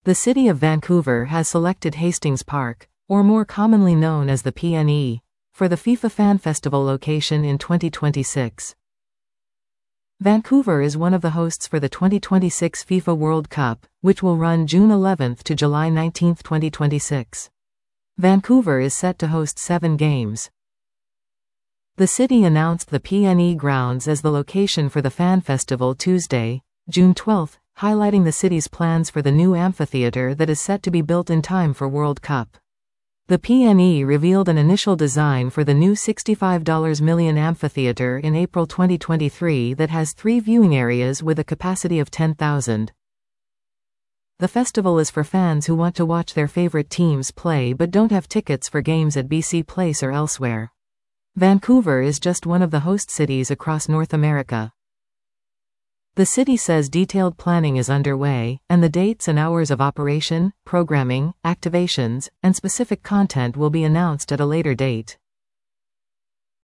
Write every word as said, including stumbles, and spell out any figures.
The city of Vancouver has selected Hastings Park, or more commonly known as the P N E, for the FIFA Fan Festival location in twenty twenty-six. Vancouver is one of the hosts for the twenty twenty-six FIFA World Cup, which will run June eleventh to July nineteenth, twenty twenty-six. Vancouver is set to host seven games. The city announced the P N E grounds as the location for the Fan Festival Tuesday, June twelfth, highlighting the city's plans for the new amphitheater that is set to be built in time for World Cup. The P N E revealed an initial design for the new sixty-five million dollars amphitheater in April twenty twenty-three that has three viewing areas with a capacity of ten thousand. The festival is for fans who want to watch their favorite teams play but don't have tickets for games at B C Place or elsewhere. Vancouver is just one of the host cities across North America. The city says detailed planning is underway, and the dates and hours of operation, programming, activations, and specific content will be announced at a later date.